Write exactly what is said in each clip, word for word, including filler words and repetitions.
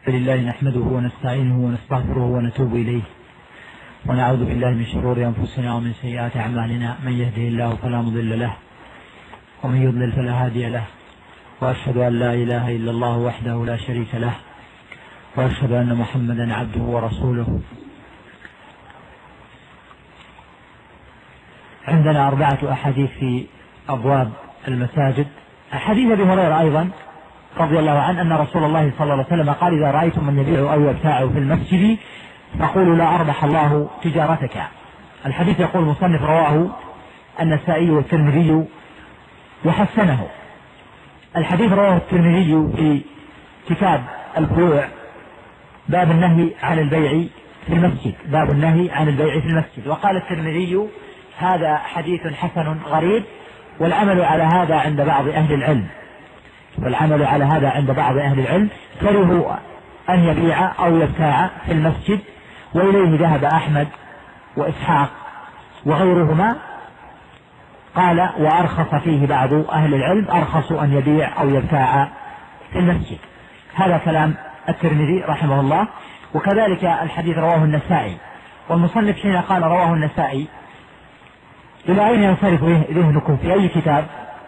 لله نحمده ونستعينه ونستغفره ونتوب إليه ونعوذ بالله من شرور أنفسنا ومن سيئات أعمالنا. من يهده الله فلا مضل له ومن يضلل فلا هادي له، وأشهد أن لا إله إلا الله وحده لا شريك له، وأشهد أن محمدا عبده ورسوله. عندنا أربعة أحاديث في أبواب المساجد. حديث أبي هريرة أيضا رضي الله عنه أن رسول الله صلى الله عليه وسلم قال: إذا رأيتم من يبيع أو يبتاع في المسجد فقولوا لا أربح الله تجارتك. الحديث يقول المصنف: رواه النسائي والترمذي وحسنه. الحديث رواه الترمذي في كتاب البيوع، باب النهي عن البيع في المسجد، باب النهي عن البيع في المسجد. وقال الترمذي: هذا حديث حسن غريب، والعمل على هذا عند بعض أهل العلم والعمل على هذا عند بعض أهل العلم كرهوا أن يبيع أو يبتاع في المسجد، وإليه ذهب أحمد وإسحاق وغيرهما. قال: وأرخص فيه بعض أهل العلم، أرخصوا أن يبيع أو يبتاع في المسجد. هذا كلام الترمذي رحمه الله. وكذلك الحديث رواه النسائي، والمصنف حين قال رواه النسائي إلى أين ينصرف ذهنكم؟ في أي كتاب؟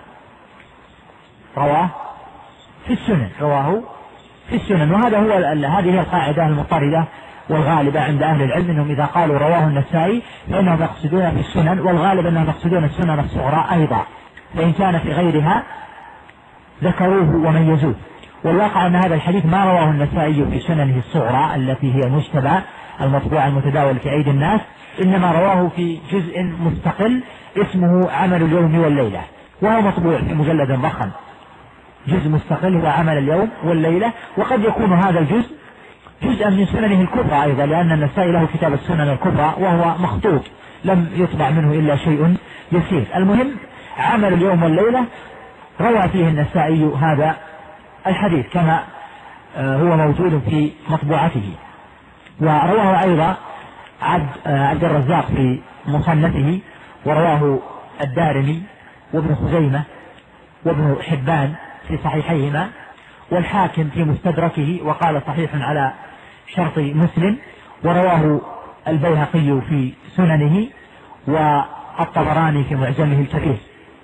رواه في السنن، رواه في السنن. وهذا هو هذه هي القاعدة المضطردة والغالبة عند أهل العلم، أنهم إذا قالوا رواه النسائي فإنهم يقصدون في السنن، والغالب أنهم يقصدون السنن الصغرى أيضا، فإن كان في غيرها ذكروه وميزوه. والواقع أن هذا الحديث ما رواه النسائي في سننه الصغرى التي هي المجتبى المطبوع المتداول في أيدي الناس، إنما رواه في جزء مستقل اسمه عمل اليوم والليلة، وهو مطبوع في مجلد ضخم، جزء مستقل هو عمل اليوم والليلة. وقد يكون هذا الجزء جزءا من سننه الكبرى أيضا، لأن النسائي له كتاب السنن الكبرى وهو مخطوط لم يطبع منه إلا شيء يسير. المهم عمل اليوم والليلة روى فيه النسائي هذا الحديث كما هو موجود في مطبوعته. ورواه أيضا عبد, عبد الرزاق في مصنفه، ورواه الدارمي وابن خزيمة وابن حبان في صحيحيهما، والحاكم في مستدركه وقال صحيح على شرط مسلم، ورواه البيهقي في سننه، والطبراني في معجمه الكبير.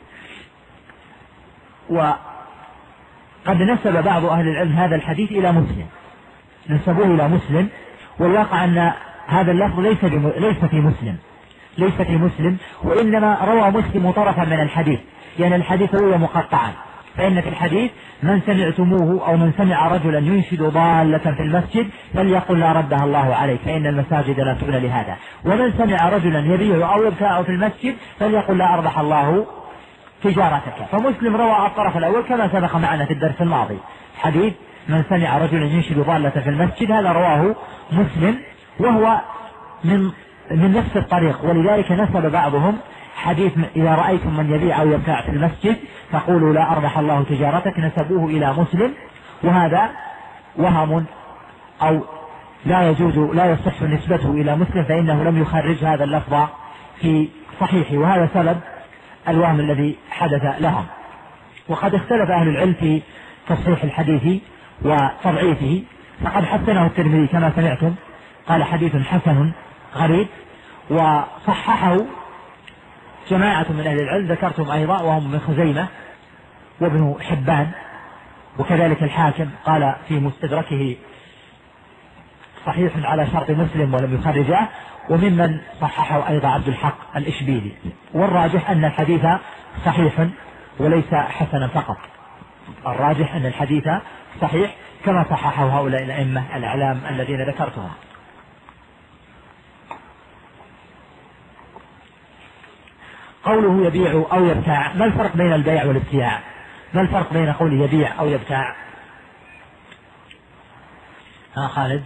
وقد نسب بعض أهل العلم هذا الحديث إلى مسلم، نسبوه إلى مسلم، والواقع أن هذا اللفظ ليس ليس في مسلم ليس في مسلم وإنما روى مسلم طرفا من الحديث، لأن الحديث هو مقطعا. فإن في الحديث: من سمعتموه أو من سمع رجلا ينشد ضالة في المسجد فليقل لا ردها الله عليه، فإن المساجد لا تبنى لهذا. ومن سمع رجلا يبيع أو يبتاع في المسجد فليقل لا أربح الله تجارتك. فمسلم روى الطرف الأول كما سبق معنا في الدرس الماضي، حديث من سمع رجلا ينشد ضالة في المسجد، هذا رواه مسلم وهو من من نفس الطريق. ولذلك نسب بعضهم حديث: إذا رأيتم من يبيع أو يبتاع في المسجد فقولوا لا أربح الله تجارتك، نسبوه إلى مسلم، وهذا وهم أو لا يجوز لا يصح نسبته إلى مسلم، فإنه لم يخرج هذا اللفظ في صحيحه، وهذا سبب الوهم الذي حدث لهم. وقد اختلف أهل العلم في تصحيح الحديث وتضعيفه، فقد حسنه الترمذي كما سمعتم، قال: حديث حسن غريب. وصححه جماعة من أهل العلم ذكرتم أيضا، وهم من خزيمة وابن حبان، وكذلك الحاكم قال في مستدركه صحيح على شرط مسلم ولم يخرجه، وممن صححه أيضا عبد الحق الإشبيلي. والراجح أن الحديث صحيح وليس حسنا فقط، الراجح أن الحديث صحيح كما صححه هؤلاء الأئمة الأعلام الذين ذكرتهم. قوله يبيع أو يبتاع، ما الفرق بين البيع والابتاع؟ ما الفرق بين قوله يبيع أو يبتاع؟ ها خالد؟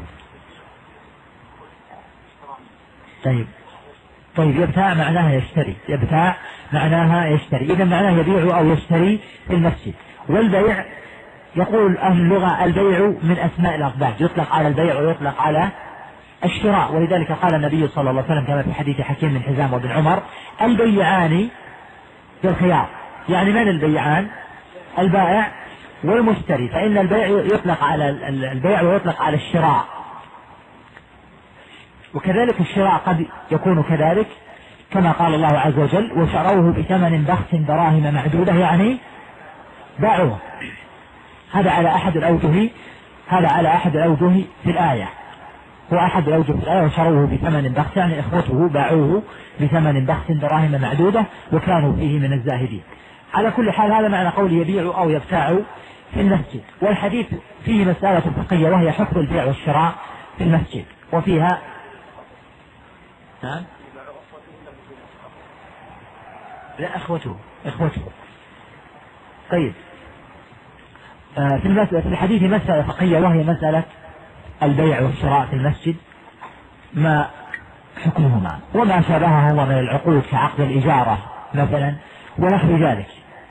طيب طيب يبتاع معناها يشتري، يبتاع معناها يشتري، إذا معناه يبيع أو يشتري في المسجد. والبيع يقول أهل اللغة البيع من أسماء الأضداد، يطلق على البيع ويطلق على الشراء. ولذلك قال النبي صلى الله عليه وسلم كما في حديث حكيم بن حزام وابن عمر: البيعان بالخيار. يعني من البيعان؟ البائع والمشتري، فإن البيع يطلق على البيع ويطلق على الشراء، وكذلك الشراء قد يكون كذلك كما قال الله عز وجل وشروه بثمن بخس دراهم معدودة، يعني باعوه. هذا على أحد الأوجه هذا على أحد الأوجه في الآية، هو أحد الأوجه في الآية وشروه بثمن بخس، يعني إخوته باعوه بثمن بخس دراهم معدودة وكانوا فيه من الزاهدين. على كل حال هذا معنى قول يبيع أو يبتاع في المسجد. والحديث فيه مسألة فقهية وهي حكم البيع والشراء في المسجد، وفيها نعم لا أخوته إخوته طيب. آه في المسألة في الحديث مسألة فقهية وهي مسألة البيع والشراء في المسجد، ما حكمهما وما شابههما من العقود كعقد الإجارة مثلا ونحو ذلك.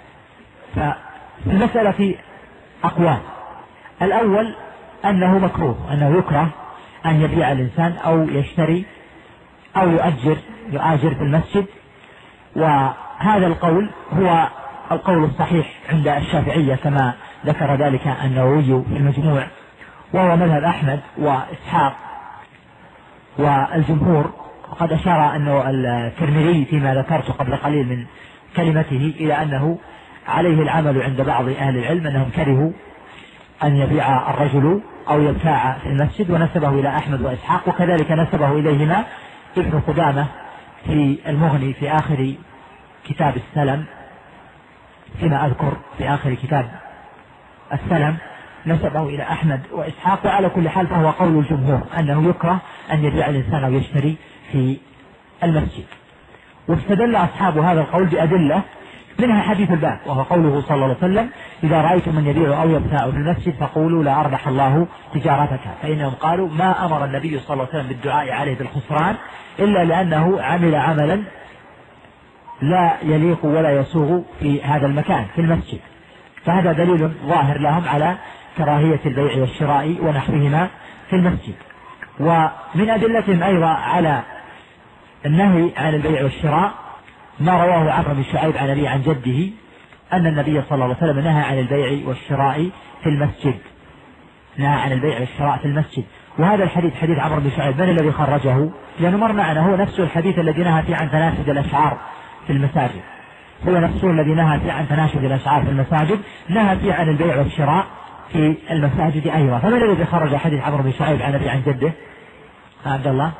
فالمسألة أقوال. الأول أنه مكروه، أنه يكره أن يبيع الإنسان أو يشتري أو يؤجر يؤاجر في المسجد، وهذا القول هو القول الصحيح عند الشافعية كما ذكر ذلك النووي في المجموع، وهو مذهب أحمد وإسحاق والجمهور. وقد أشار أنه الترمذي فيما ذكرت قبل قليل من كلمته إلى أنه عليه العمل عند بعض أهل العلم أنهم كرهوا أن يبيع الرجل أو يبتاع في المسجد، ونسبه إلى أحمد وإسحاق، وكذلك نسبه إليهما ابن قدامة في المغني في آخر كتاب السلم، فيما أذكر في آخر كتاب السلم نسبه إلى أحمد وإسحاق. وعلى كل حال فهو قول الجمهور أنه يكره أن يبيع الإنسان أو يشتري في المسجد. واستدل أصحاب هذا القول بأدلة، منها حديث الباب وهو قوله صلى الله عليه وسلم إذا رأيتم من يبيع أو يبتاع في المسجد فقولوا لا أربح الله تجارتك، فإنهم قالوا ما أمر النبي صلى الله عليه وسلم بالدعاء عليه بالخسران إلا لأنه عمل عملا لا يليق ولا يسوغ في هذا المكان في المسجد. فهذا دليل ظاهر لهم على كراهية البيع والشراء ونحوهما في المسجد. ومن أدلتهم أيضا على النهي عن البيع والشراء ما رواه عمرو بن شعيب عن أبيه عن جده أن النبي صلى الله عليه وسلم نهى عن البيع والشراء في المسجد، نهى عن البيع والشراء في المسجد. وهذا الحديث حديث عمرو بن شعيب من الذي خرجه؟ لأنه مر معنا هو نفس الحديث الذي نهى فيه عن تناشد الأشعار في المساجد، هو نفسه الذي نهى فيه عن تناشد الأشعار في المساجد، نهى فيه عن البيع والشراء في المساجد أيضا. فمن الذي خرج حديث عمرو بن شعيب عن أبيه عن جده؟ عبد الله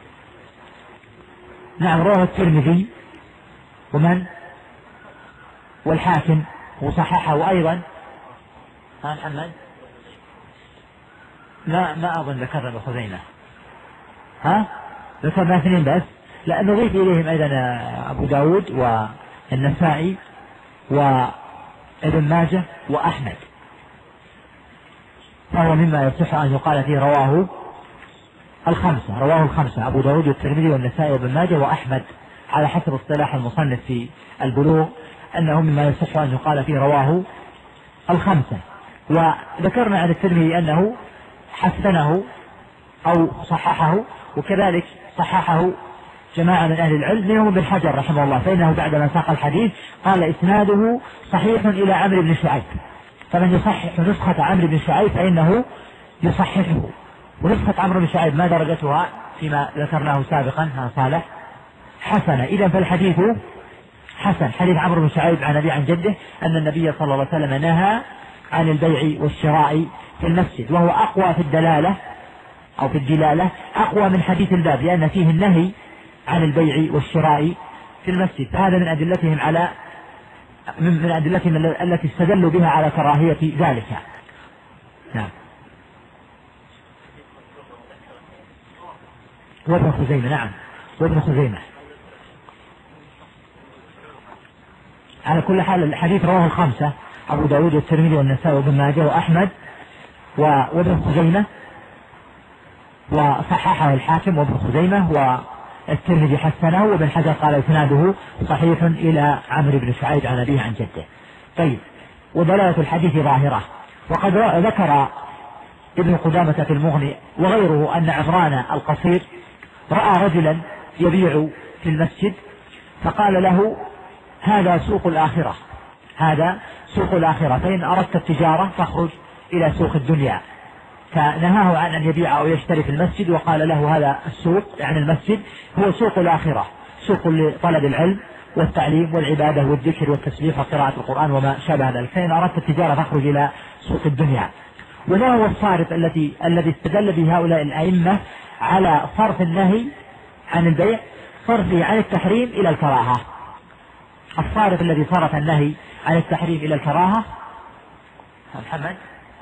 نعم رواه الترمذي ومن والحاكم وصححه أيضا. ها محمد لا ما أظن ذكرنا ابن خزيمة، ها ذكرنا اثنين بس، لا نضيف إليهم أيضا أبو داود والنسائي وابن ماجه وأحمد، فهو مما يصح أن يقال فيه رواه الخمسة رواه الخمسة أبو داود والترمذي والنسائي وابن ماجه وأحمد، على حسب اصطلاح المصنف في البلوغ أنه مما يصح أن يقال فيه رواه الخمسة. وذكرنا عن الترمذي أنه حسنه أو صححه، وكذلك صححه جماعة من أهل العلم منهم ابن حجر رحمه الله، فإنه بعدما ساق الحديث قال إسناده صحيح إلى عمرو بن شعيب، فمن يصحح نسخة عمرو بن شعيب فإنه يصححه. ونسخة عمرو بن شعيب ما درجتها فيما ذكرناه سابقا؟ ها صالح حسنة. إذا فالحديث حسن، حديث عمرو بن شعيب عن أبي عن جده أن النبي صلى الله عليه وسلم نهى عن البيع والشراء في المسجد، وهو أقوى في الدلالة أو في الدلالة أقوى من حديث الباب، لأن فيه النهي عن البيع والشراء في المسجد. فهذا من أدلتهم على من أدلتهم التي استدلوا بها على كراهية ذلك. نعم وابن خزيمة نعم وابن خزيمة. على كل حال الحديث رواه الخمسة أبو داود والترمذي والنسائي وابن ماجه وأحمد وابن خزيمة، وصححه الحاكم وابن خزيمة، والترمذي حسنه، وابن حجر قال إسناده صحيح إلى عمرو بن شعيب عن أبيه عن جده. طيب ودلالة الحديث ظاهرة. وقد ذكر ابن قدامة في المغني وغيره أن عمران القصير رأى رجلا يبيع في المسجد فقال له هذا سوق الآخرة، هذا سوق الآخرة، فإن أردت التجارة فاخرج إلى سوق الدنيا. فنهاه عن أن يبيع أو يشتري في المسجد، وقال له هذا السوق يعني المسجد هو سوق الآخرة، سوق لطلب العلم والتعليم والعبادة والذكر والتسبيح وقراءة القرآن وما شابه ذلك. فإن أردت التجارة فاخرج إلى سوق الدنيا. وما هو الصارف الذي الذي استدل به هؤلاء الأئمة على صرف النهي عن البيع، صرفه عن التحريم إلى الكراهة؟ الصارف الذي صرف النهي عن التحريم إلى الكراهة محمد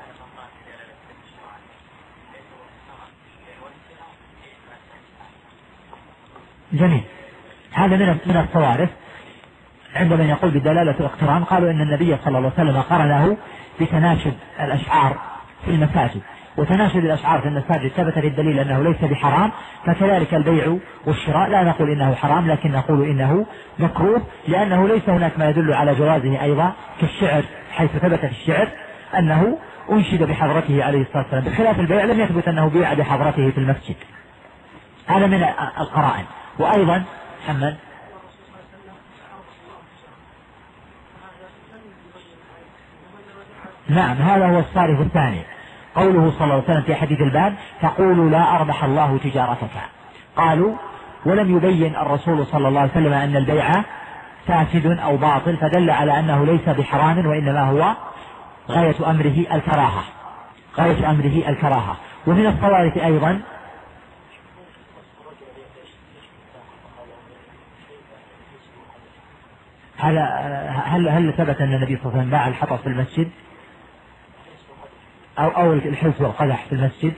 جميل. هذا من من الصوارف عند من يقول بدلالة الاقتران. قالوا إن النبي صلى الله عليه وسلم قرنه بتناشد الأشعار في المساجد، وتناشد الأشعار في المساجد ثبت بالدليل أنه ليس بحرام، فكذلك البيع والشراء لا نقول إنه حرام لكن نقول إنه مكروه، لأنه ليس هناك ما يدل على جوازه أيضا كالشعر، حيث ثبت في الشعر أنه أنشد بحضرته عليه الصلاة والسلام، بخلاف البيع لم يثبت أنه بيع بحضرته في المسجد. هذا من القرائن. وأيضا محمد نعم هذا هو الصارف الثاني، قوله صلى الله عليه وسلم في حديث الباب فقولوا لا أربح الله تجارتك. قالوا ولم يبين الرسول صلى الله عليه وسلم أن البيع فاسد أو باطل، فدل على أنه ليس بحرام وإنما هو غاية أمره الكراهة، غاية أمره الكراهة. ومن الصوارف أيضا هل هل هل ثبت أن النبي صلى الله عليه وسلم باع الحطب في المسجد أو أو الحلف والقدح في المسجد؟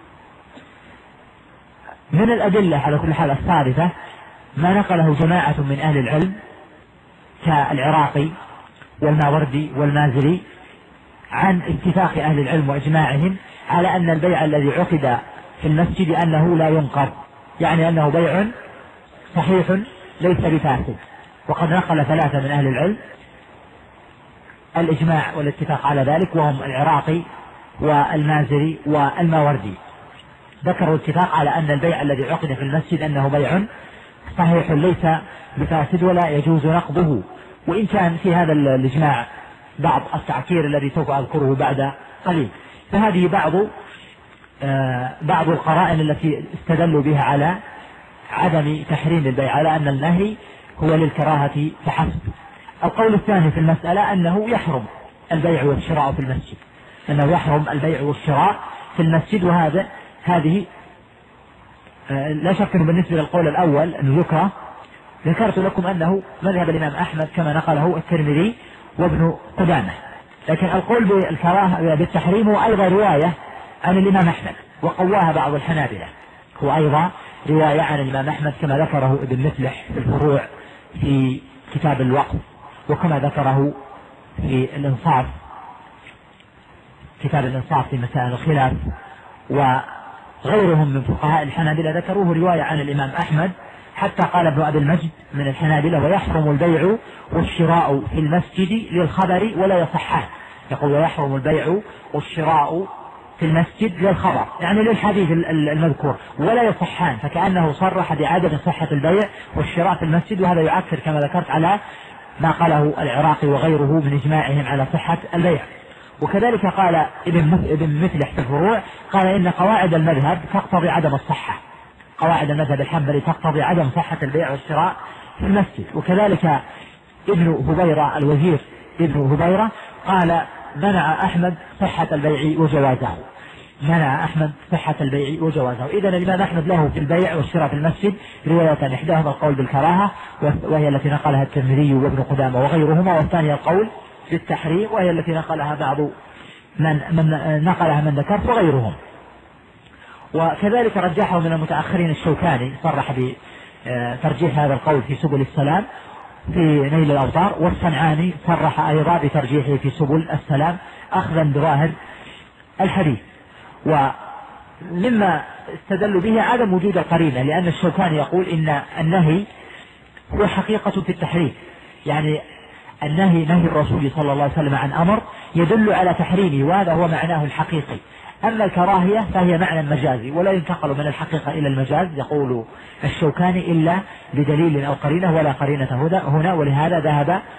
من الأدلة على كل حال الصارفة ما نقله جماعة من أهل العلم كالعراقي والماوردي والمازري عن اتفاق أهل العلم وإجماعهم على أن البيع الذي عقد في المسجد أنه لا ينقض، يعني أنه بيع صحيح ليس بفاسد. وقد نقل ثلاثة من أهل العلم الإجماع والاتفاق على ذلك، وهم العراقي والمازري والماوردي، ذكروا الاتفاق على أن البيع الذي عقد في المسجد أنه بيع صحيح ليس بفاسد ولا يجوز نقضه. وإن كان في هذا الإجماع بعض التعكير الذي سوف أذكره بعد قليل. فهذه بعض آه بعض القرائن التي استدلوا بها على عدم تحريم البيع، على أن النهي هو للكراهة فحسب. القول الثاني في المسألة أنه يحرم البيع والشراء في المسجد، أنه يحرم البيع والشراء في المسجد. وهذا هذه آه لا شك أنه بالنسبة للقول الأول أنه يكره. ذكرت لكم أنه مذهب الإمام أحمد كما نقله الترمذي وابن قدامة، لكن القول بالكراهة بالتحريم هو أيضا رواية عن الإمام أحمد، وقواها بعض الحنابلة، هو أيضا رواية عن الإمام أحمد كما ذكره ابن مفلح في الفروع في كتاب الوقف، وكما ذكره في الإنصاف كتاب الإنصاف في مسائل الخلاف، وغيرهم من فقهاء الحنابلة ذكروه رواية عن الإمام أحمد، حتى قال ابن أبي المجد من الحنابلة ويحرم البيع والشراء في المسجد للخبر ولا يصحان. يقول ويحرم البيع والشراء في المسجد للخبر، يعني للحديث المذكور، ولا يصحان، فكأنه صرح بعدم صحة البيع والشراء في المسجد. وهذا يعكر كما ذكرت على ما قاله العراقي وغيره من إجماعهم على صحة البيع. وكذلك قال ابن مفلح في الفروع، قال إن قواعد المذهب تقتضي عدم الصحة، قواعد المذهب الحنبلي تقتضي عدم صحة البيع والشراء في المسجد. وكذلك ابن هبيرة الوزير ابن هبيرة قال منع أحمد صحة البيع وجوازه، منع أحمد صحة البيع وجوازه. إذن الإمام أحمد له في البيع والشراء في المسجد رواية، إحداهما القول بالكراهة وهي التي نقلها الترمذي وابن قدامة وغيرهما، والثانية القول بالتحريم وهي التي نقلها بعض من, من نقلها من ذكرت وغيرهم. وكذلك رجحه من المتأخرين الشوكاني، صرح بترجيح هذا القول في سبل السلام في نيل الأوطار، والصنعاني صرح أيضا بترجيحه في سبل السلام أخذا بظاهر الحديث. ومما استدلوا به عدم وجود القرينة، لأن الشوكاني يقول إن النهي هو حقيقة في التحريم، يعني النهي نهي الرسول صلى الله عليه وسلم عن أمر يدل على تحريمه، وهذا هو معناه الحقيقي. أما الكراهية فهي معنى مجازي ولا ينتقل من الحقيقة إلى المجاز، يقول الشوكاني إلا بدليل أو قرينة، ولا قرينة هنا، ولهذا ذهب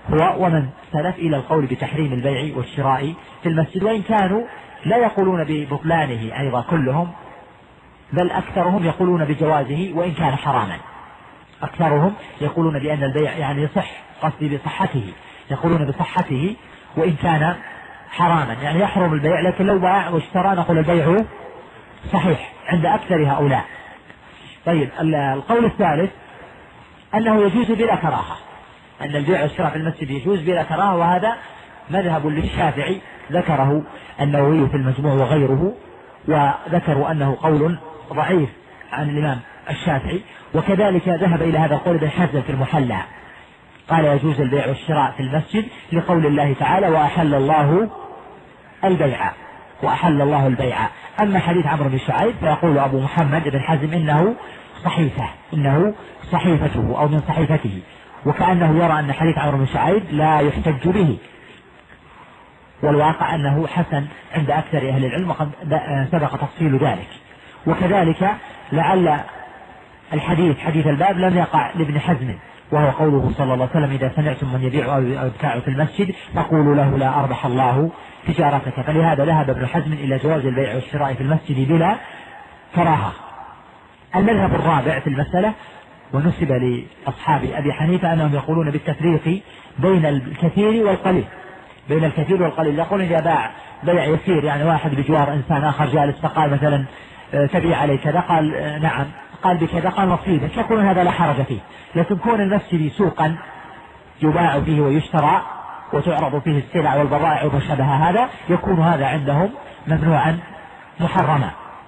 هو ومن سلف إلى القول بتحريم البيع والشراء في المسجد، وإن كانوا لا يقولون ببطلانه أيضا كلهم، بل أكثرهم يقولون بجوازه وإن كان حراما. أكثرهم يقولون بأن البيع يعني يصح، قصدي بصحته، يقولون بصحته وإن كان حراما، يعني يحرم البيع، لكن لو باع واشترى نقول البيع صحيح عند أكثر هؤلاء. طيب القول الثالث أنه يجوز بلا كراهة، أن البيع والشراء في المسجد يجوز بلا كراهة، وهذا مذهب للشافعي ذكره النووي في المجموع وغيره، وذكروا أنه قول ضعيف عن الإمام الشافعي، وكذلك ذهب إلى هذا القول ابن حزم في المحلى، قال يجوز البيع والشراء في المسجد لقول الله تعالى وأحل الله البيع وأحل الله البيع. أما حديث عمرو بن شعيب فيقول أبو محمد بن حزم إنه صحيفة إنه صحيفته أو من صحيفته، وكأنه يرى أن حديث عمرو بن شعيب لا يحتج به، والواقع أنه حسن عند أكثر أهل العلم، وقد سبق تفصيل ذلك. وكذلك لعل الحديث حديث الباب لم يقع لابن حزم، وهو قوله صلى الله عليه وسلم إذا سمعتم من يبيع أو يبتاع في المسجد فقولوا له لا أربح الله تجارتك. فلهذا ذهب ابن حزم إلى جواز البيع والشراء في المسجد بلا كراهة. المذهب الرابع في المسألة ونسب لأصحاب أبي حنيفة أنهم يقولون بالتفريق بين الكثير والقليل، بين الكثير والقليل، يقولون إذا باع بيع يسير، يعني واحد بجوار إنسان آخر جالس فقال مثلا تبيع علي كذا، قال نعم، قال بكذا، قال نصيبك، يقولون هذا لا حرج فيه. لكن كون المسجد سوقا يباع فيه ويشترى وتعرض فيه السلع والبضائع وما شابه هذا، يكون هذا عندهم ممنوعا محرما.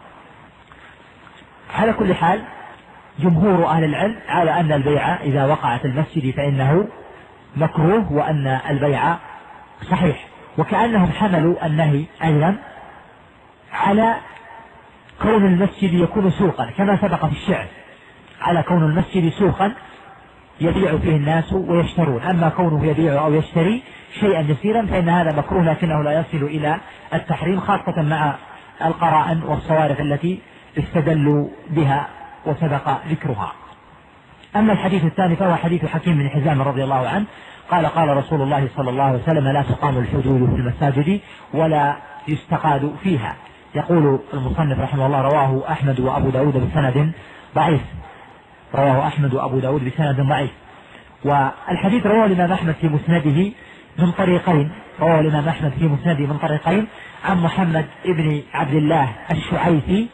على كل حال جمهور أهل العلم على أن البيع إذا وقع في المسجد فإنه مكروه، وأن البيع صحيح، وكأنهم حملوا النهي أيضا على كون المسجد يكون سوقا كما سبق في الشعر، على كون المسجد سوقا يبيع فيه الناس ويشترون، أما كونه يبيع أو يشتري شيئا يسيرا فإن هذا مكروه، لكنه لا يصل إلى التحريم، خاصة مع القرائن والصوارف التي استدلوا بها وسبق ذكرها. أما الحديث الثاني فهو حديث حكيم بن حزام رضي الله عنه قال قال رسول الله صلى الله عليه وسلم لا تقام الحدود في المساجد ولا يستقاد فيها. يقول المصنف رحمه الله رواه أحمد وأبو داود بسند ضعيف، رواه أحمد وأبو داود بسند ضعيف. والحديث رواه الإمام أحمد في مسنده من طريقين، رواه الإمام أحمد في مسنده من طريقين عن محمد ابن عبد الله الشعيثي،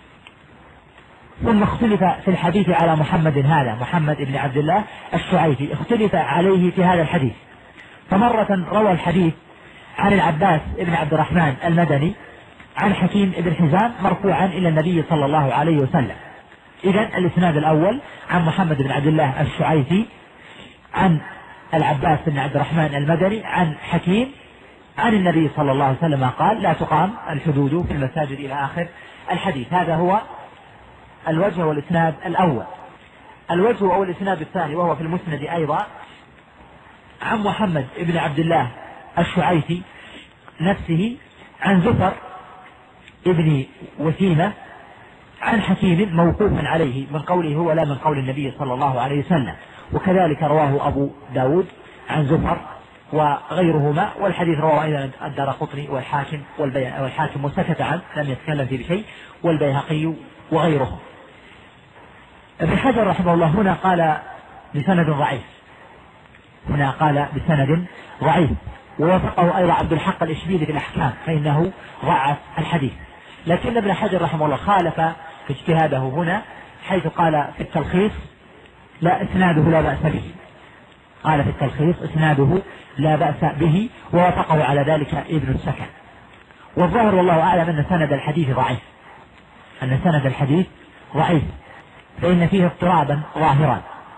ثم اختلف في الحديث على محمد هذا، محمد ابن عبد الله الشعيثي اختلف عليه في هذا الحديث، فمرة روى الحديث عن العباس ابن عبد الرحمن المدني عن حكيم ابن حزام مرفوعا إلى النبي صلى الله عليه وسلم. إذن الإسناد الأول عن محمد بن عبد الله الشعيثي عن العباس بن عبد الرحمن المدني عن حكيم عن النبي صلى الله عليه وسلم قال لا تقام الحدود في المساجد إلى آخر الحديث. هذا هو الوجه والإسناد الأول. الوجه أو الإسناد الثاني وهو في المسند أيضا عن محمد بن عبد الله الشعيثي نفسه عن زفر ابن وثيمة عن حكيم موقوفا عليه من قوله هو لا من قول النبي صلى الله عليه وسلم، وكذلك رواه أبو داود عن زفر وغيرهما، والحديث رواه أيضا الدارقطني والحاكم والحاكم وسكت عنه لم يتكلم فيه بشيء والبيهقي وغيرهم. ابن حجر رحمه الله هنا قال بسند ضعيف، هنا قال بسند ضعيف، ووافقه أيضا عبد الحق الإشبيلي في الأحكام فإنه ضعف الحديث، لكن ابن حجر رحمه الله خالف في اجتهاده هنا حيث قال في التلخيص لا إسناده لا بأس به، قال في التلخيص إسناده لا بأس به، ووافقه على ذلك ابن السكن. والظاهر والله أعلم أن سند الحديث ضعيف، أن سند الحديث ضعيف، فإن فيه اضطرابا ظاهرا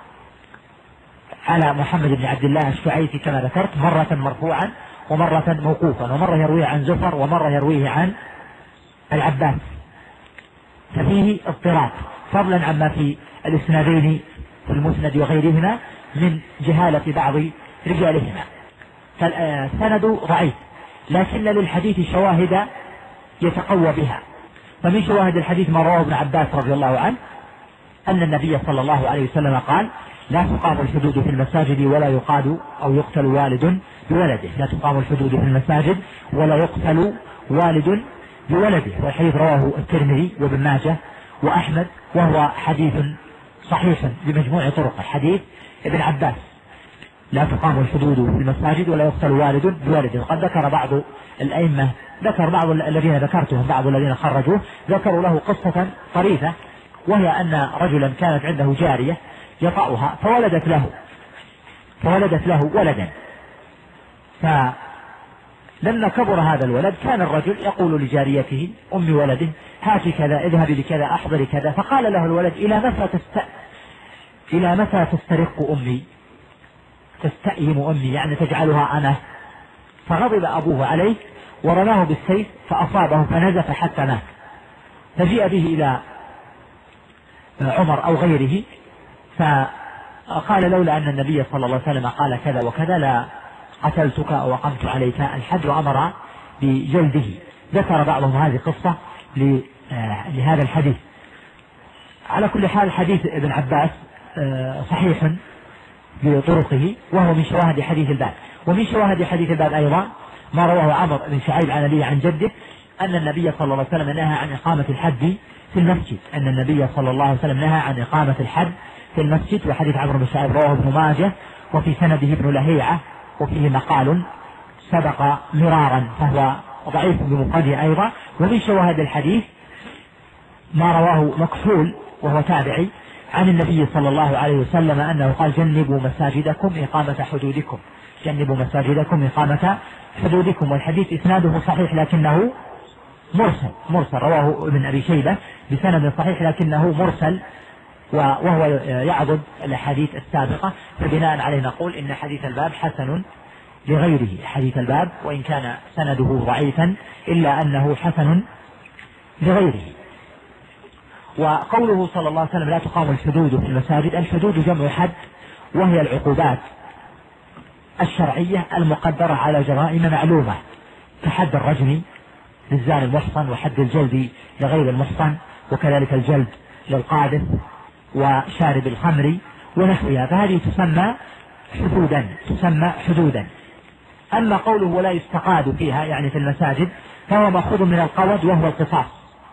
على محمد بن عبد الله الشعيثي كما ذكرت، مرة مرفوعا ومرة موقوفا، ومرة يرويه عن زفر ومرة يرويه عن العباس، ففيه اضطراب فضلا عما في الاسنادين في المسند وغيرهما من جهالة بعض رجالهما. فالسند ضعيف، لكن للحديث شواهد يتقوى بها، فمن شواهد الحديث ما رواه ابن عباس رضي الله عنه أن النبي صلى الله عليه وسلم قال: لا تقام الحدود في المساجد ولا يقاد أو يقتل والد بولده. لا تقام الحدود في المساجد ولا يقتل والد بولده. والحديث رواه الترمذي وابن ماجه وأحمد، وهو حديث صحيح بمجموع طرقه، حديث ابن عباس: لا تقام الحدود في المساجد ولا يقتل والد بولده. وقد ذكر بعض الأئمة، ذكر بعض الذين ذكرتهم، بعض الذين خرجوه ذكروا له قصة طريفة، وهي أن رجلا كانت عنده جارية يطأها فولدت له فولدت له ولدا. فلما كبر هذا الولد كان الرجل يقول لجاريته أم ولده: هاتي كذا، اذهبي لكذا، أحضري كذا. فقال له الولد: إلى متى تست... إلى متى تسترق أمي، تستأيم أمي، يعني تجعلها أنا. فغضب أبوه عليه ورماه بالسيف فأصابه فنزف حتى مات. فجيء به إلى عمر أو غيره فقال: لولا أن النبي صلى الله عليه وسلم قال كذا وكذا لا قتلتك أو أقمت عليك الحد، وأمر بجلده. ذكر بعضهم هذه القصة لهذا الحديث. على كل حال حديث ابن عباس صحيح بطرقه، وهو من شواهد حديث الباب. ومن شواهد حديث الباب أيضا ما رواه عمرو بن شعيب عن أبيه عن جده أن النبي صلى الله عليه وسلم نهى عن إقامة الحد في المسجد. أن النبي صلى الله عليه وسلم نهى عن إقامة الحد في المسجد. وحديث عمرو بن شعيب رواه ابن ماجه، وفي سنده ابن لهيعة، وفيه مقال سبق مرارا فهو ضعيف بمفرده أيضا. ومن شواهد الحديث ما رواه مكحول وهو تابعي عن النبي صلى الله عليه وسلم أنه قال: جنبوا مساجدكم إقامة حدودكم، جنبوا مساجدكم إقامة حدودكم. والحديث إسناده صحيح لكنه مرسل مرسل رواه ابن أبي شيبة بسند صحيح لكنه مرسل، وهو يعضد الأحاديث السابقة. فبناء عليه نقول إن حديث الباب حسن لغيره. حديث الباب وإن كان سنده ضعيفا إلا أنه حسن لغيره. وقوله صلى الله عليه وسلم: لا تقام الحدود في المساجد، الحدود جمع حد، وهي العقوبات الشرعية المقدرة على جرائم معلومة، كحد الرجم للزاني المحصن، وحد الجلد لغير المحصن، وكذلك الجلد للقاذف وشارب الخمر ونحوها. فهذه تسمى حدودا تسمى حدودا. أما قوله ولا يستقاد فيها يعني في المساجد فهو مأخوذ من القود وهو القصاص،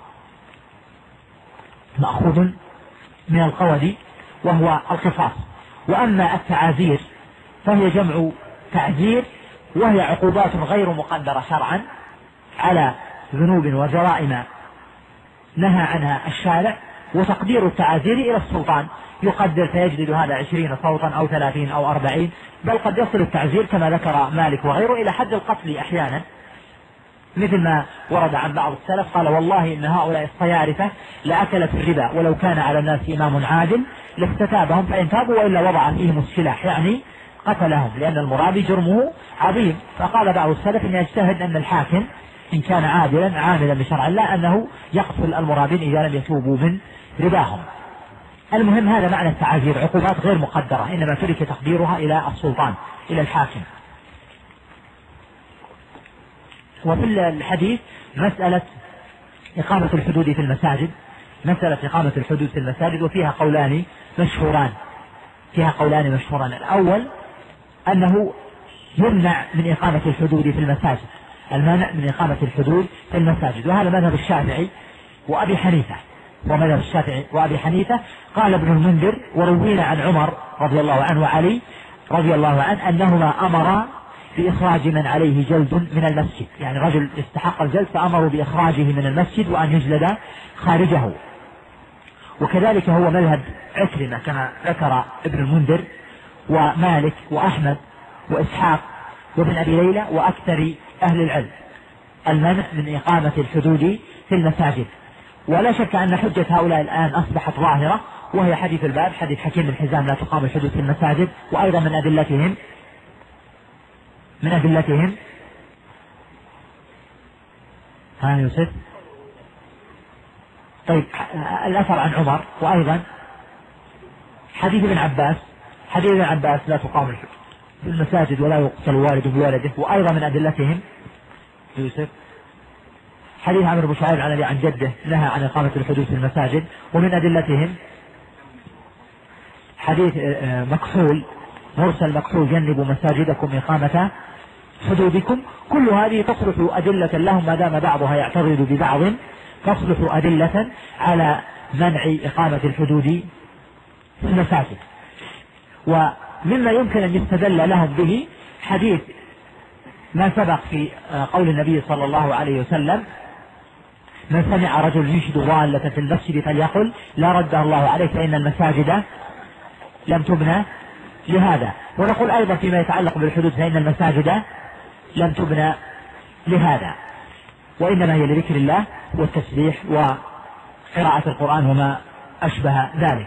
مأخوذ من القود وهو القصاص. وأما التعازير فهي جمع تعزير، وهي عقوبات غير مقدرة شرعا على ذنوب وجرائم نهى عنها الشارع. وتقدير التعازير إلى السلطان، يقدر فيجلد هذا عشرين صوتا أو ثلاثين أو أربعين، بل قد يصل التعزير كما ذكر مالك وغيره إلى حد القتل أحيانا، مثل ما ورد عن بعض السلف قال: والله إن هؤلاء الصيارفة لأكلت الربا ولو كان على الناس إمام عادل لاستتابهم فإن تابوا وإلا وضع فيهم السلاح، يعني قتلهم، لأن المرابي جرمه عظيم. فقال بعض السلف إن يجتهد أن الحاكم إن كان عادلا عاملا بشرع الله أنه يقتل المرابين إذا لم يتوبوا من رباهم. المهم هذا معنى التعازير، عقوبات غير مقدرة إنما ترك تقديرها إلى السلطان إلى الحاكم. وفي الحديث مسألة إقامة الحدود في المساجد، مسألة إقامة الحدود في المساجد وفيها قولان مشهوران فيها قولان مشهوران الأول أنه يمنع من إقامة الحدود في المساجد، المانع من إقامة الحدود في المساجد، وهذا مذهب الشافعي وأبي حنيفة ومذهب الشافعي وأبي حنيفة. قال ابن المنذر: وروينا عن عمر رضي الله عنه وعلي رضي الله عنه أنهما أمرا بإخراج من عليه جلد من المسجد، يعني رجل استحق الجلد فأمروا بإخراجه من المسجد وأن يجلد خارجه. وكذلك هو مذهب عكرمة كما ذكر ابن المنذر ومالك وأحمد وإسحاق وابن أبي ليلى وأكثر أهل العلم، المنع من إقامة الحدود في المساجد. ولا شك أن حجة هؤلاء الآن أصبحت ظاهرة، وهي حديث الباب، حديث حكيم بن حزام: لا تقام الحدود في المساجد. وأيضا من أدلتهم من أدلتهم ها يوسف طيب الأثر عن عمر، وأيضا حديث ابن عباس حديث ابن عباس: لا تقام الحدود في المساجد ولا يقتل والد بولده. وأيضا من أدلتهم يوسف حديث عمرو بن شعيب عن أبي عن جده نهى عن إقامة الحدود في المساجد. ومن أدلتهم حديث مكحول مرسل مكحول جنبوا مساجدكم إقامة حدودكم، كل هذه تصلح أدلة لهم ما دام بعضها يعترض ببعض، تصلح أدلة على منع إقامة الحدود في المساجد. ومما يمكن أن يستدل لهم به حديث ما سبق في قول النبي صلى الله عليه وسلم: من سمع رجل ينشد ضالة في المسجد فليقل لا رد الله عليه فإن المساجد لم تبنى لهذا. ونقول أيضا فيما يتعلق بالحدود فإن المساجد لم تبنى لهذا، وإنما هي لذكر الله والتسبيح وقراءة القرآن وما أشبه ذلك.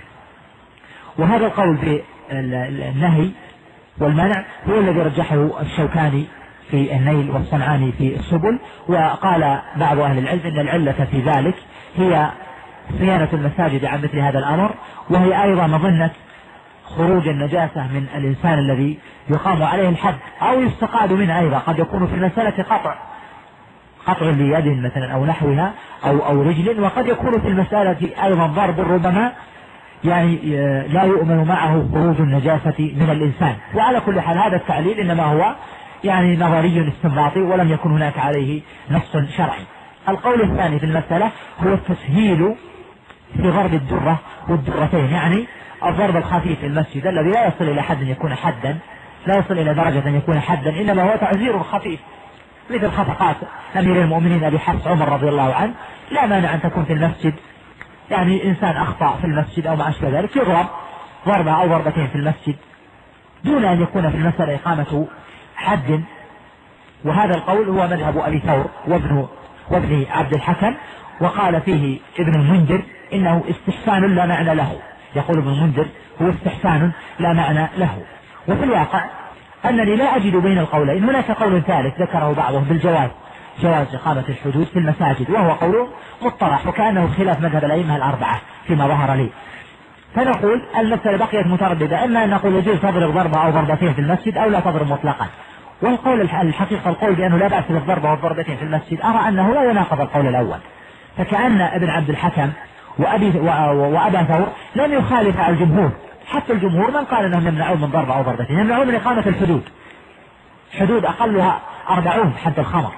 وهذا القول في النهي والمنع هو الذي رجحه الشوكاني في النيل والصنعاني في السبل. وقال بعض أهل العلم إن العلة في ذلك هي صيانة المساجد عن مثل هذا الأمر، وهي أيضا مظنة خروج النجاسة من الإنسان الذي يقام عليه الحد أو يستقاد منه. أيضا قد يكون في المسألة قطع قطع ليد مثلا أو نحوها أو, أو رجل، وقد يكون في المسألة أيضا ضرب ربما يعني لا يؤمن معه خروج النجاسة من الإنسان. وعلى كل حال هذا التعليل إنما هو يعني نظري استنباطي ولم يكن هناك عليه نص شرعي. القول الثاني في المسألة هو التسهيل في ضرب الدرة والدرتين، يعني الضرب الخفيف في المسجد الذي لا يصل إلى حد يكون حدا، لا يصل إلى درجة أن يكون حدا، إنما هو تعزير خفيف مثل خفقات أمير المؤمنين أبي حفص عمر رضي الله عنه. لا مانع أن تكون في المسجد يعني إنسان أخطأ في المسجد أو ما أشبه ذلك يضرب ضربة أو ضربتين في المسجد دون أن يكون في المسألة إقامة حد. وهذا القول هو مذهب أبي ثور وابن وابن عبد الحكم. وقال فيه ابن المنذر إنه استحسان لا معنى له، يقول ابن المنذر هو استحسان لا معنى له. وفي الواقع أنني لا أجد بين القولين هناك قول ثالث ذكره بعضهم بالجواز، جواز إقامة الحدود في المساجد، وهو قول مطرح وكأنه خلاف مذهب الأئمة الأربعة فيما ظهر لي. فنقول المسألة بقيت مترددة، إما أن نقول يجوز تضرب ضربة أو ضربتين في المسجد أو لا تضرب مطلقا. والقول الحقيقة القول بأنه لا بأس بالضربة والضربتين في المسجد أرى أنه لا يناقض القول الأول. فكأن ابن عبد الحكم وأبي وأبا ثور لم يخالف على الجمهور، حتى الجمهور من قال أنهم يمنعون من ضربة أو ضربتين، يمنعون من إقامة الحدود، حدود أقلها أربعون حد الخمر.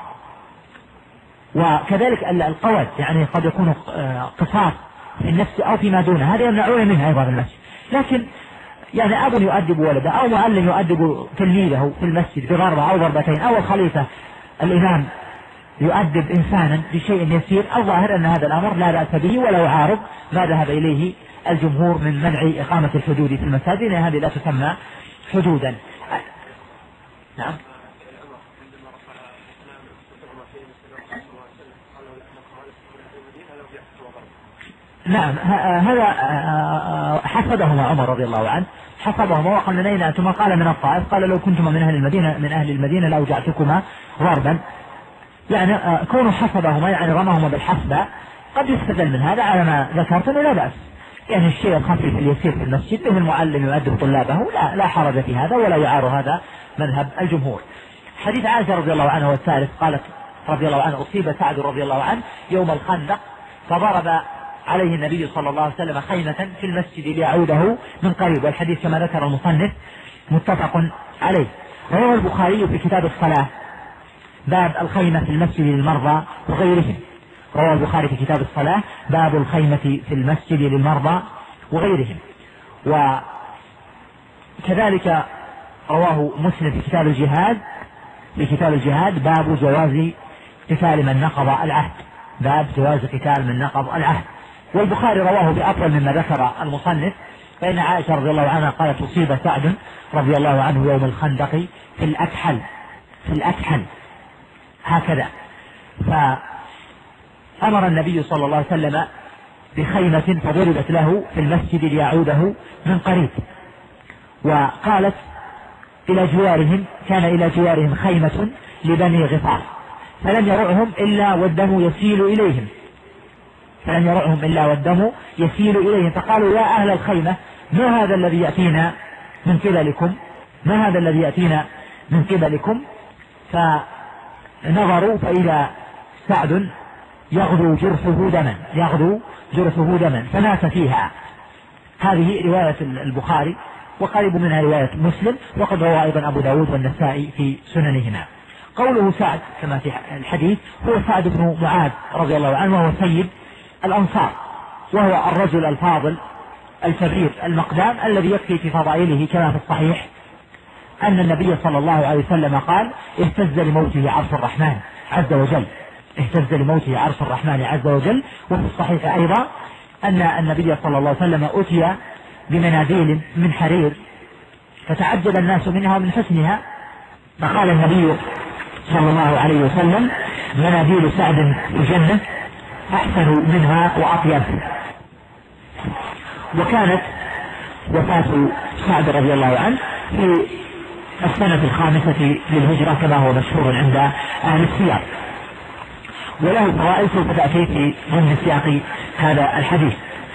وكذلك القود يعني قد يكون قصاص في النفس أو فيما دونه، هذا يمنعون منها أيضا المسجد. لكن يعني أب يؤدب ولده أو معلم يؤدب تلميذه في المسجد بضربة أو ضربتين، أو الخليفة الإمام يؤدب إنسانا بشيء يسير، الظاهر أن هذا الأمر لا بأس به ولا يعارض ما ذهب إليه الجمهور من منع إقامة الحدود في المساجد، لأن هذه لا تسمى حدودا. نعم. نعم هذا حسبهما عمر رضي الله عنه، حسبهما وقال لنا أنتما قال من الطائف، قال لو كنتما من أهل المدينة من أهل المدينة لأوجعتكما ضربا. يعني كونه حسبهما يعني رماهما بالحسبة قد يستدل من هذا على ما ذكرت انه لا بأس، يعني الشيء الخفيف اليسير في المسجد به المعلم يؤدب طلابه لا, لا حرج في هذا ولا يعار هذا مذهب الجمهور. حديث عائشة رضي الله عنها والثالث قالت رضي الله عنه أصيب سعد رضي الله عنه يوم الخندق فضرب عليه النبي صلى الله عليه وسلم خيمة في المسجد ليعوده من قريب، والحديث كما ذكر المصنف متفق عليه. رواه البخاري في كتاب الصلاة باب الخيمة في المسجد للمرضى وغيرهم، رواه البخاري في كتاب الصلاة باب الخيمة في المسجد للمرضى وغيرهم. وكذلك رواه مسلم في كتاب الجهاد في كتاب الجهاد باب جواز قتال من نقض العهد، باب جواز قتال من نقض العهد. والبخاري رواه بأطول مما ذكر المصنف، فإن عائشة رضي الله عنها قالت أصيب سعد رضي الله عنه يوم الخندق في الأكحل في الأكحل هكذا، فأمر النبي صلى الله عليه وسلم بخيمة فضربت له في المسجد ليعوده من قريب. وقالت إلى جوارهم كان إلى جوارهم خيمة لبني غفار فلم يرعهم إلا والدم يسيل إليهم فلم يرعهم إلا والدم يسيل إليهم فقالوا يا أهل الخيمة ما هذا الذي يأتينا من قبلكم ما هذا الذي يأتينا من قبلكم فنظروا فإذا سعد يغدو جرحه دما يغدو جرحه دما فمات فيها هذه رواية البخاري، وقريب منها رواية مسلم، وقد روى أيضا أبو داود والنسائي في سننهما. قوله سعد كما في الحديث هو سعد بن معاذ رضي الله عنه، وهو سيد الأنصار، وهو الرجل الفاضل الكبير المقدام الذي يكفي في فضائله كما في الصحيح أن النبي صلى الله عليه وسلم قال: اهتز لموته عرش الرحمن عز وجل، اهتز لموته عرش الرحمن عز وجل. وفي الصحيح أيضا أن النبي صلى الله عليه وسلم أتي بمناديل من حرير فتعجب الناس منها ومن حسنها، فقال النبي صلى الله عليه وسلم: مناديل سعد في الجنة أحسن منها وأطيب. وكانت وفاة سعد رضي الله عنه في السنة الخامسة للهجرة كما هو مشهور عند أهل السياق، وله فوائد سوف تأتي في ضمن سياق هذا الحديث.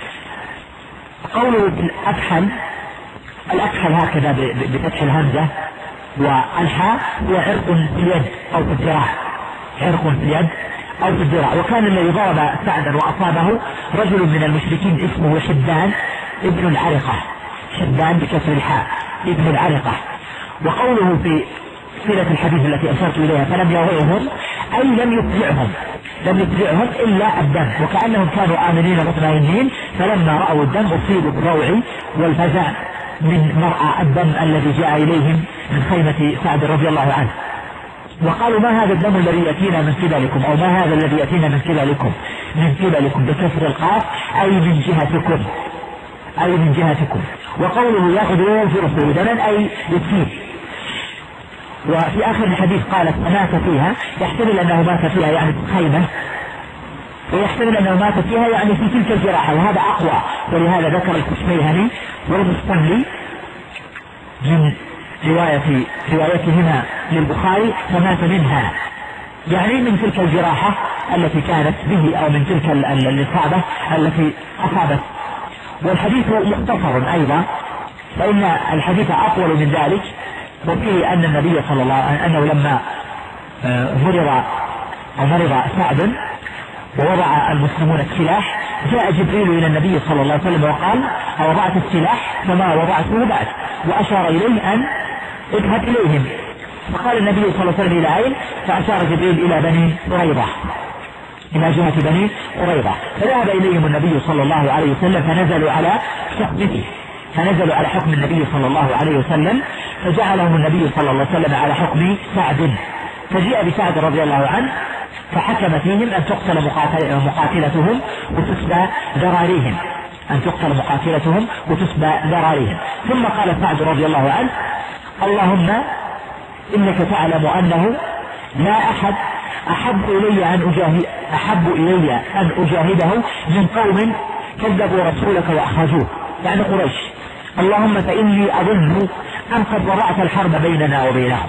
قوله بالأكحل، الأكحل هكذا بفتح الهمزة والحاء هو عرق في اليد أو في الذراع، عرق في اليد أو في الذراع. وكان الذي ضرب سعدا وأصابه رجل من المشركين اسمه شدان ابن العرقة، شدان بكسر الحاء ابن العرقة. وقوله في صلة الحديث التي أشرت إليها فلم يروعهم أي لم يفزعهم، لم يفزعهم إلا الدم، وكأنهم كانوا آمنين مطمئنين، فلما رأوا الدم أصيبوا بالروع والفزع من مرأى الدم الذي جاء إليهم من خيمة سعد رضي الله عنه. وقالوا: ما هذا الدم الذي يأتينا من قبلكم، أو ما هذا الذي يأتينا من قبلكم، من قبلكم بكسر القاف أي من جهتكم، أي من جهتكم. وقوله يغدو في رسول دما أي يكفيه. وفي آخر الحديث قالت: مات فيها، يحتمل أنه مات فيها يعني في الخيمة، ويحتمل أنه مات فيها يعني في تلك الجراحة، وهذا أقوى. ولهذا ذكر الكشميهني والمستملي من رواية روايتهما للبخاري: فمات منها، يعني من تلك الجراحة التي كانت به، أو من تلك الإصابة التي أصابت. والحديث مختصر أيضا، فإن الحديث أطول من ذلك. وفيه أن النبي صلى الله عليه وسلم أنه لما مرض أو مرض سعد ووضع المسلمون السلاح، جاء جبريل إلى النبي صلى الله عليه وسلم وقال: أوضعت السلاح؟ فما وضعته بعد، وأشار إليه أن اذهب إليهم. فقال النبي صلى الله عليه وسلم: إلى أين؟ فأشار جبريل إلى بني قريظة، إلى جهة بني قريظة. فذهب إليهم النبي صلى الله عليه وسلم فنزلوا على حكمه، فنزلوا على حكم النبي صلى الله عليه وسلم، فجعلهم النبي صلى الله عليه وسلم على حكم سعد. فجاء بسعد رضي الله عنه فحكم فيهم أن تقتل مقاتلتهم وتسبى ذراريهم، أن تقتل مقاتلتهم وتسبى ذراريهم. ثم قال سعد رضي الله عنه: اللهم إنك تعلم أنه لا أحد أحب إلي أن أجاهد أحب إلي أن أجاهده من قوم كذبوا رسولك وأخرجوه، يعني قريش. اللهم فإني أظن أن قد وضعت الحرب بيننا وبينهم،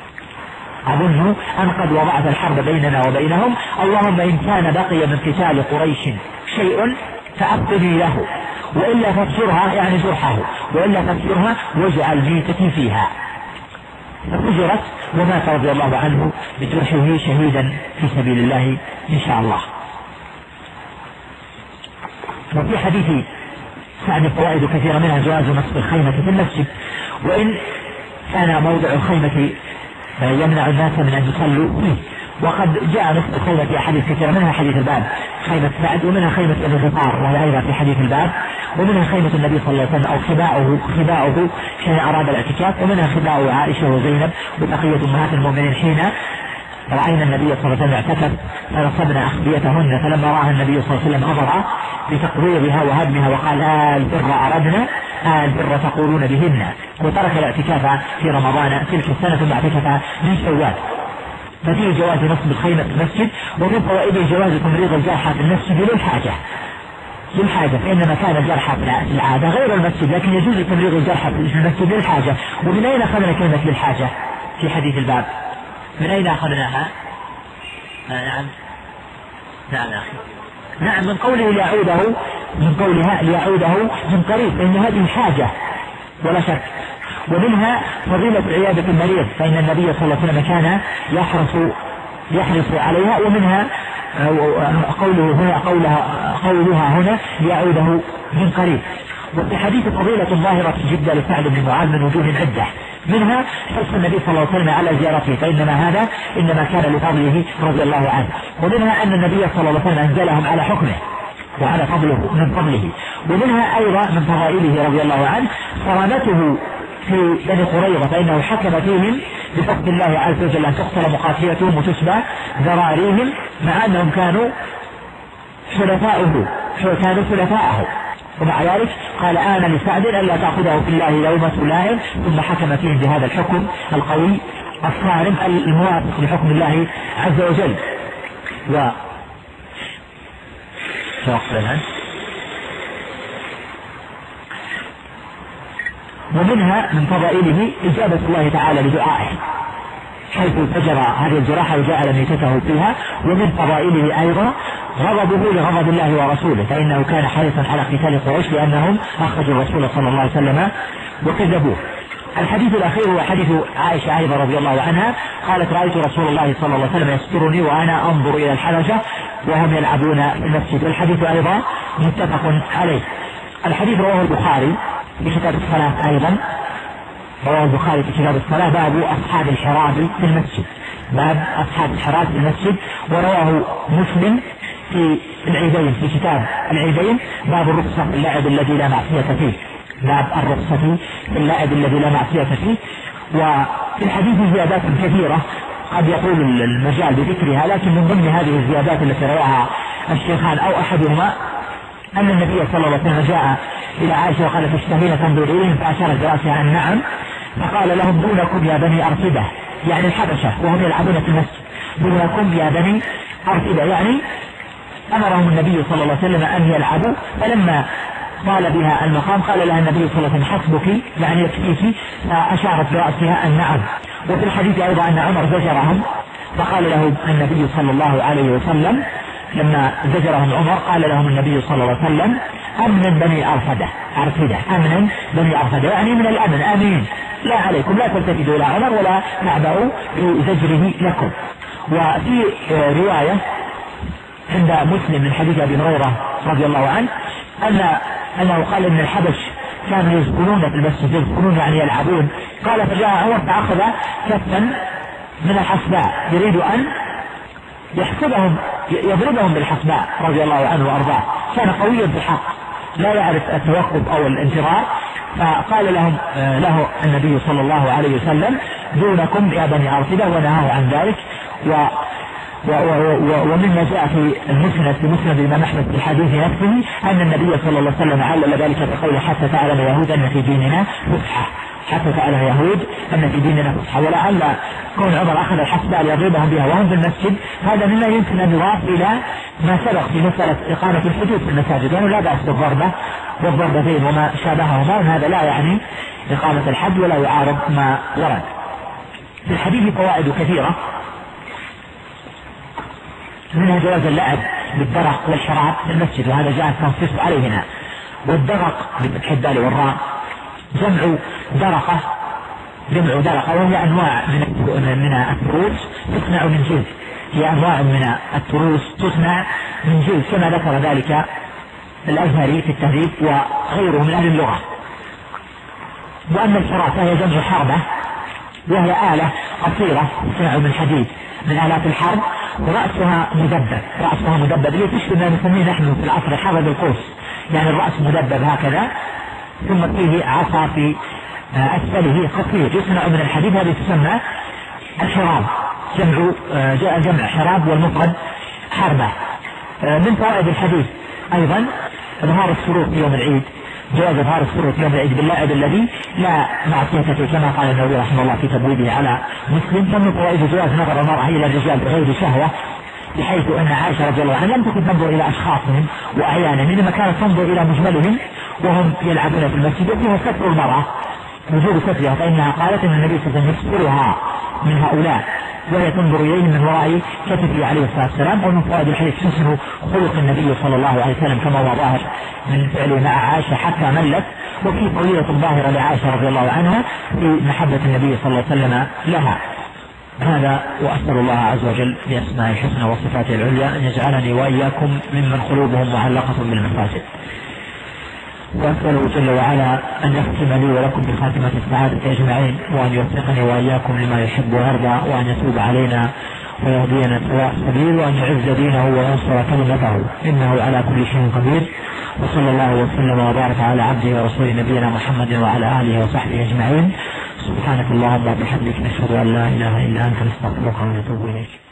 أظن أن قد وضعت الحرب بيننا وبينهم. اللهم إن كان بقي من قتال قريش شيء فأبقني له، وإلا فابصرها يعني جرحه، وإلا فابصرها واجعل ميتتي فيها. ففجرت ومات رضي الله عنه بجرحه شهيدا في سبيل الله إن شاء الله. وفي حديث سعد فوائد كثيرة، منها جواز نصب الخيمة في المسجد، وإن كان موضع الخيمة يمنع الناس من أن يصلوا فيه. وقد جاء نصب الخيمة في أحاديث كثيرة، منها حديث الباب خيمة سعد، ومنها خيمة ابن غفار وهي أيضا في حديث الباب، ومنها خيمة النبي صلى الله عليه وسلم أو خباؤه خباؤه حين أراد الاعتكاف، ومنها خباء عائشة وزينب وبقية أمهات المؤمنين حين رأينا النبي صلى الله عليه وسلم اعتكف فنصبنا أخبيتهن، فلما رأى النبي صلى الله عليه وسلم أمر بتقريرها وهدمها وقال: آه البر أردنا، آه البر تقولون بهن، وترك الاعتكاف في رمضان تلك السنة ثم اعتكف من شوال. ففيه جواز نصب الخيمة في المسجد. ومن فوائده جواز تمريض الجرحى في المسجد للحاجة، للحاجة فإنما كان الجرحى في العادة غير المسجد، لكن يجوز تمريض الجرحى في المسجد للحاجة. ومن أين أخذنا كلمة للحاجة في حديث الباب؟ من أين أخذناها؟ آه نعم نعم يا أخي نعم من قوله ليعوده، من قولها ليعوده من قريب، فإن هذه حاجة ولا شك. ومنها فضيلة عيادة المريض، فإن النبي صلى الله عليه وسلم كان يحرص يحرص عليها. ومنها قوله هنا قولها, قولها هنا ليعوده من قريب. وفي الحديث فضيلة ظاهرة جدا لسعد بن معاذ من وجوه عدة، منها حرص النبي صلى الله عليه وسلم على زيارته، فإنما هذا إنما كان لفضله رضي الله عنه، ومنها أن النبي صلى الله عليه وسلم أنزلهم على حكمه وعلى فضله من فضله، ومنها أيضا من فضائله رضي الله عنه صرامته في بني قريظة، فإنه حكم فيهم بفضل الله عز وجل أن تقتل مقاتلتهم وتشبع ذراريهم، مع أنهم كانوا حلفاؤه كانوا حلفاءه، ومع ذلك قال آن لسعد ألا تأخذه في الله لومة لائم، ثم حكم فيهم بهذا الحكم القوي الصارم الموافق لحكم الله عز وجل. و ومنها من فضائله إجابة الله تعالى لدعائه حيث فجر هذه الجراحة وجعل ميتته فيها، ومن فضائله أيضا غضبه لغضب الله ورسوله، فإنه كان حريصا على قتال قريش لأنهم أخرجوا الرسول صلى الله عليه وسلم وكذبوه. الحديث الأخير هو حديث عائشة أيضا رضي الله عنها قالت رأيت رسول الله صلى الله عليه وسلم يسترني وأنا أنظر إلى الحبشة وهم يلعبون في المسجد، والحديث أيضا متفق عليه. الحديث رواه البخاري في كتاب الصلاة، أيضا رواه البخاري في كتاب الصلاة باب أصحاب الحراب في المسجد، باب أصحاب الحراب في المسجد، ورواه مسلم في العيدين في كتاب العيدين باب الرخصة في اللاعب الذي لا معصية فيه، باب الرخصة في اللاعب الذي لا معصية فيه. وفي الحديث زيادات كثيرة قد يطول المجال بذكرها، لكن من ضمن هذه الزيادات التي رواها الشيخان أو أحدهما أن النبي صلى الله عليه وسلم جاء إلى عائشة وقال تشتهين تنظر إليهم، فأشارت برأسها أن نعم، فقال لهم دونكم يا بني أرفدة، يعني الحبشة وهم يلعبون في المسجد، دونكم يا بني أرفدة، يعني أمرهم النبي صلى الله عليه وسلم أن يلعبوا، فلما طال بها المقام قال لها النبي صلى الله عليه وسلم حسبك، يعني يكفيك، فأشارت برأسها أن نعم. وفي الحديث أيضا أن عمر زجرهم فقال له النبي صلى الله عليه وسلم لما زجرهم عمر قال لهم النبي صلى الله عليه وسلم أمن بني أرفدة أرفدة أمن بني أرفدة، يعني من الأمن آمين، لا عليكم، لا تلتفتوا إلى عمر ولا تعبأوا بزجره لكم. وفي رواية عند مسلم من حديث أبي هريرة رضي الله عنه أن أنه قال إن الحبش كانوا يسكنون في المسجد، يسكنون يعني يلعبون، قال فجاء عمر فأخذ كفا من الحسباء يريد أن يحسبهم يضربهم بالحسباء رضي الله عنه وأرضاه، كان قويا في الحق لا يعرف التوقف أو الانتظار، فقال لهم له النبي صلى الله عليه وسلم دونكم يا بني أرفدة، ونهاه عن ذلك. و ومما جاء في المسند في مسند الإمام أحمد في الحديث نفسه أن النبي صلى الله عليه وسلم علل ذلك بقوله حتى تعلم يهود أن في ديننا فسحة، حتى تعلم يهود أن في ديننا فسحة. ولعل كون عمر أخذ الحسباء ليضربهم بها وهم في المسجد هذا مما يمكن أن يضاف إلى ما سبق في مسألة إقامة الحدود في المساجد، يعني لا بأس بالضربة والضربتين وما شابههما، هذا لا يعني إقامة الحد ولا يعارض ما ورد. في الحديث فوائد كثيرة، منها جواز اللعب بالدرق والشراب في المسجد، وهذا جاء التنصيص عليه هنا. والدرق بفتح الدال والراء جمع درقة، جمع درقة وهي أنواع من من التروس تصنع من جلد، هي أنواع من التروس تصنع من جلد كما ذكر ذلك الأزهري في التهذيب وغيره من أهل اللغة. وأما الحراب فهي جمع حربة، وهي آلة قصيرة تصنع من حديد من آلات الحرب، ورأسها مدبب، رأسها مدبب اللي تشبه ما نسميه نحن في العصر الحرب بالقوس، يعني الرأس مدبب هكذا، ثم فيه عصا في أسفله قصير يصنع من الحديد، هذه تسمى الحراب، جمع جاء جمع حراب والمفرد حربة. من فوائد الحديث أيضا إظهار السرور في يوم العيد، جواز إظهار السرور في يوم العيد باللاعب الذي لا معصية فيه كما قال النووي رحمه الله في تبويبه على مسلم. ثم فوائد جواز نظر المرأة إلى الرجال بغير شهوة، بحيث أن عائشة رضي الله عنها لم تكن تنظر إلى أشخاصهم وأعيانهم، إنما كانت تنظر إلى مجملهم وهم يلعبون في المسجد، وفيها ستر المرأة وجود سترها، فإنها قالت أن النبي صلى الله عليه وسلم يسترها من هؤلاء وهي تنظر إليهم من وراء كتفه عليه الصلاة والسلام. ومن فوائد الحديث حسن خلق النبي صلى الله عليه وسلم كما هو ظاهر من فعله مع عائشة حتى ملت، وفي فضيلة ظاهرة لعائشة رضي الله عنها في محبة النبي صلى الله عليه وسلم لها. هذا وأسأل الله عز وجل بأسماء الحسنى وصفاته العليا أن يجعلني وإياكم ممن قلوبهم معلقة بالمساجد. وأسأله جل وعلا أن يختم لي ولكم بخاتمة السعادة أجمعين، وأن يوفقني وإياكم لما يحب ويرضى، وأن يتوب علينا ويهدينا سواء السبيل، وأن يعز دينه وينصر كلمته، إنه على كل شيء قدير. وصلى الله وسلم وبارك على عبده ورسوله نبينا محمد وعلى آله وصحبه أجمعين. سبحانك اللهم وبحمدك، نشهد أن لا إله إلا أنت، نستغفرك ونتوب إليك.